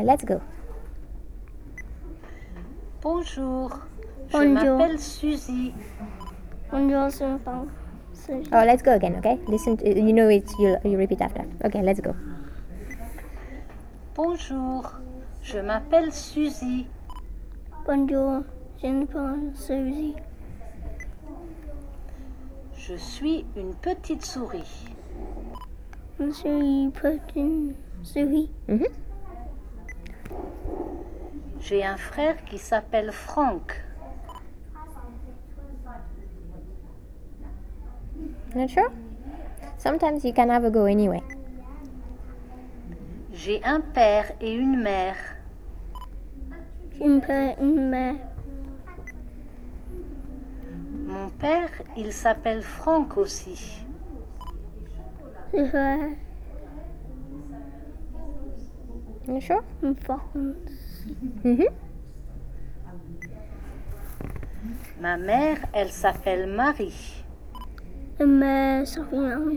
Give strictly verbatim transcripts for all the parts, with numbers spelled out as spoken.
let's go. Bonjour, je Bonjour. m'appelle Suzy. Bonjour, je m'appelle Suzy. Oh, let's go again, okay? Listen, to, you know it, you, you repeat after. Okay, let's go. Bonjour, je m'appelle Suzy. Bonjour, je m'appelle Suzy. Je suis une petite souris. Je suis petite souris. Mm-hmm. J'ai un frère qui s'appelle Franck. Not sure? Sometimes you can have a go anyway. J'ai un père et une mère. Une père, une mère. Mon père, il s'appelle Franck aussi. Je fais Not sure? une femme. Mm-hmm. Ma mère, elle s'appelle Marie. Mais ça vient.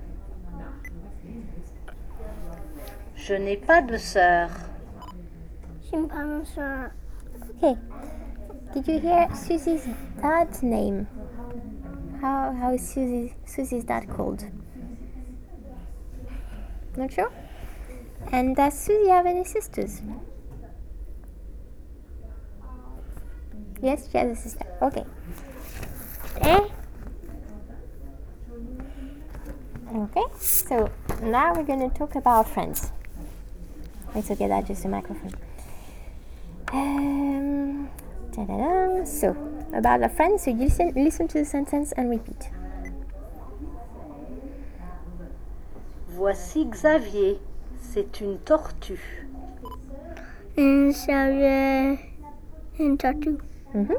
Je n'ai pas de sœur. Je n'ai pas de sœur. Okay. Did you hear Susie's dad's name? How how is Susie Susie's dad called? Not sure? And does Susie have any sisters? Yes, she has a sister. Okay. Eh? Okay. So now we're going to talk about friends. Let's get that just a microphone. Um, ta-da-da. So about a friend. So you listen listen to the sentence and repeat. Voici Xavier. C'est une tortue. And Xavier and Tattoo. Mm-hmm.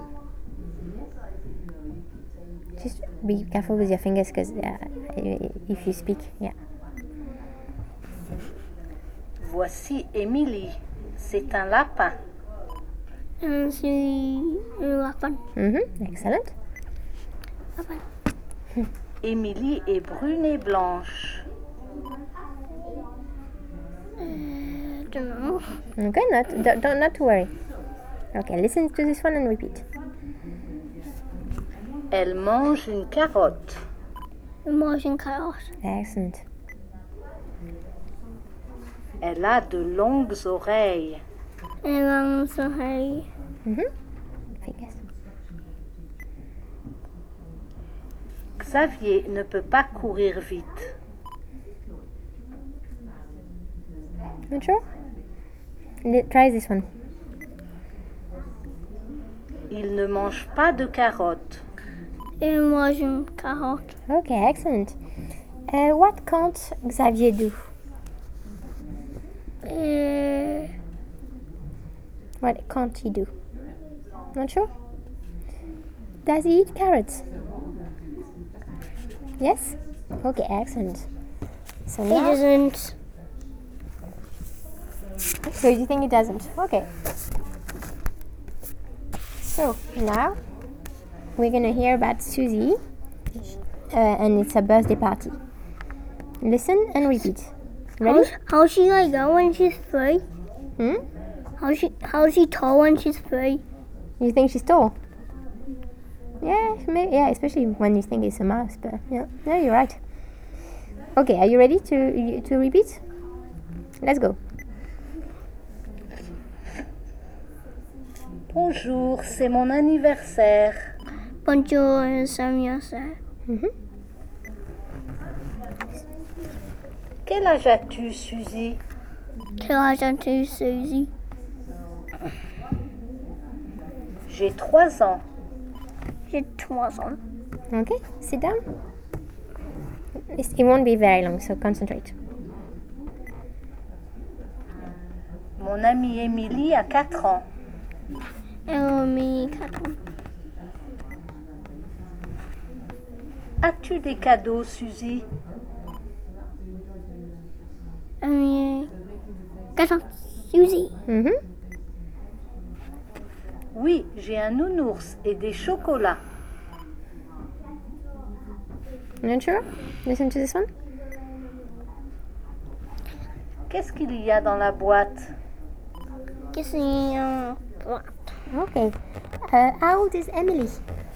Just be careful with your fingers because uh, if you speak, yeah. Voici Émilie. C'est un lapin. And she lapin. Mm-hmm. Excellent. Lapin. Émilie est brune et blanche. I don't know. Okay, not don't, don't not to worry. Okay, listen to this one and repeat. Elle mange une carotte. Emotion chaos. Excellent. Elle a de longues oreilles. And I'm so high. Mm-hmm. Fingers. Xavier ne peut pas courir vite. Not sure? Li- Try this one. Il ne mange pas de carottes. Emotion chaos. Okay, excellent. Uh, what can't Xavier do? Uh, What can't he do? Not sure? Does he eat carrots? Yes? Okay, excellent. So he now, doesn't. so you think he doesn't? Okay. So now we're gonna hear about Susie, uh, and it's a birthday party. Listen and repeat. Ready? How's, how's she like go when she's three? Hmm? How's she how's she tall when she's three? You think she's tall? Yeah, maybe, yeah, especially when you think it's a mouse. But yeah, no, you're right. Okay, are you ready to to repeat? Let's go. Bonjour, c'est mon anniversaire. Bonjour, Samuel. Mhm. Quel âge as-tu, Suzy? Quel âge as-tu, Suzy? J'ai trois ans. J'ai trois ans. Okay, sit down. It's, it won't be very long, so concentrate. Mon amie Émilie a quatre ans. Elle mis quatre ans. As-tu des cadeaux, Suzy? Elle mis quatre ans. Suzy. Mhm. Oui, j'ai un nounours et des chocolats. Not sure? Listen to this one. Qu'est-ce qu'il y a dans la boîte? kissing uh, flat. Okay. Uh, how old is Emily?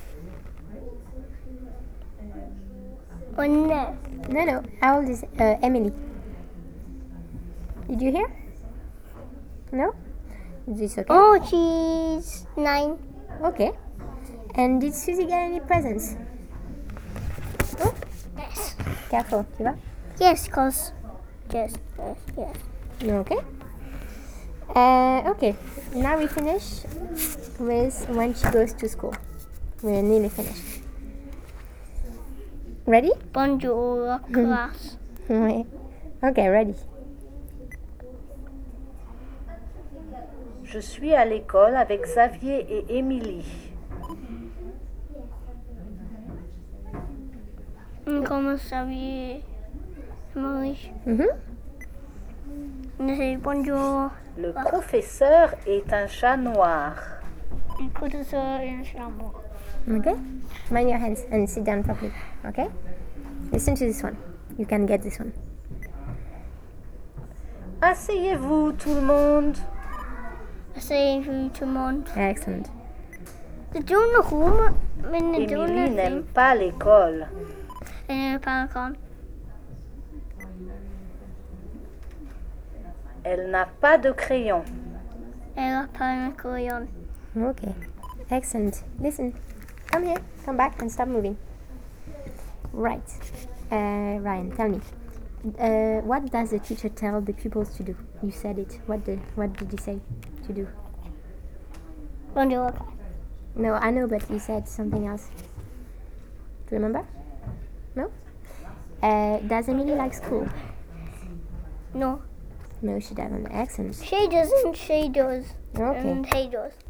One there. No, no. How old is uh, Emily? Did you hear? No? Is this okay? Oh, she's nine. Okay. And did Susie get any presents? Oh, Yes. careful, tu vois? Yes, cause yes, yes, yes. Okay. Uh, okay. Now we finish with when she goes to school. We're nearly finished. Ready? Bonjour, class. Ouais. Okay, ready. Je suis à l'école avec Xavier et Émilie. Comment savez Marie? Mhm. On dit bonjour. Le professeur est un chat noir. Le professeur est un chameau. Okay. Mind your hands and sit down properly. Okay. Listen to this one. You can get this one. Asseyez-vous tout le monde. Asseyez-vous tout le monde. Excellent. De doen de groene, met de doen Émilie n'aime de pas l'école. en een paragon. Elle n'a pas de crayon. Elle a pas un crayon. Okay. Excellent. Listen. Come here. Come back and stop moving. Right. Uh, Ryan, tell me. Uh, what does the teacher tell the pupils to do? You said it. What did What did you say to do? Bonjour. No, I know, but you said something else. Do you remember? No. Uh, does Emily like school? No. No, she doesn't. Excellent. She doesn't, she does. Okay. And he does.